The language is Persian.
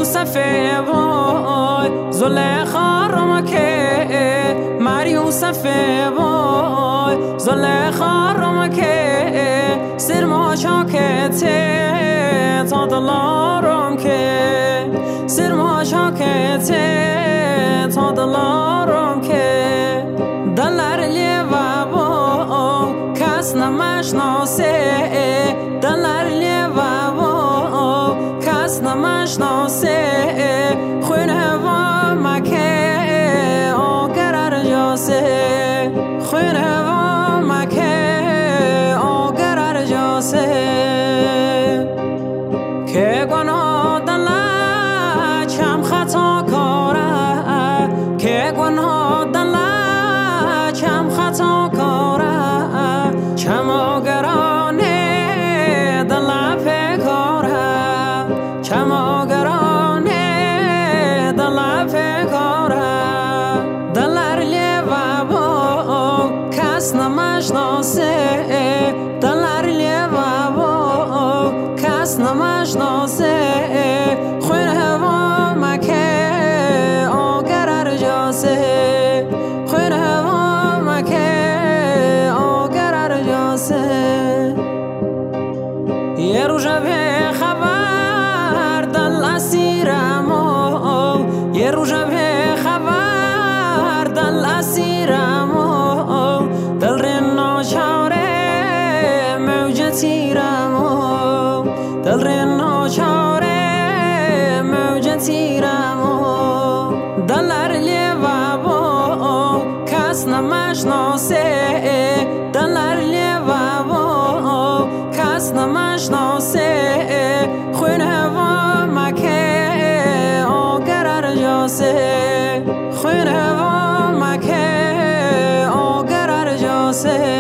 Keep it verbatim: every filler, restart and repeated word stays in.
یوسف وای زلیخا رو که مر یوسف وای زلیخا رو که سر ما شاکته تا دلارم که سر ما شاکته تا دلارم که دلار لیوا با کس نمشناسه دلار لیوا با کس نمشناسه خون هوا مکه آگر جاسه خون هوا مکه آگر جاسه که گناه دلار چم خطا کاره که گناه دلار چم خطا کاره چم آگرانه دلار پکاره چم آگرانه دلار پکاره دلار لیوا با کس نمشناسه دلار لیوا با کس نمشناسه خون هوا مکه آگر جاسه خون هوا مکه آگر جاسه یه روز به خبر دل اسیرم یه روز به خبر دل اسیرم دل رنا چاره موج تیرم دل رنا چاره موج تیرم دلار لیوا با کس نمشناسه دلار لیوا با کس نمشناسه خون هوا مکه آگر جاسه خون هوا مکه آگر جاسه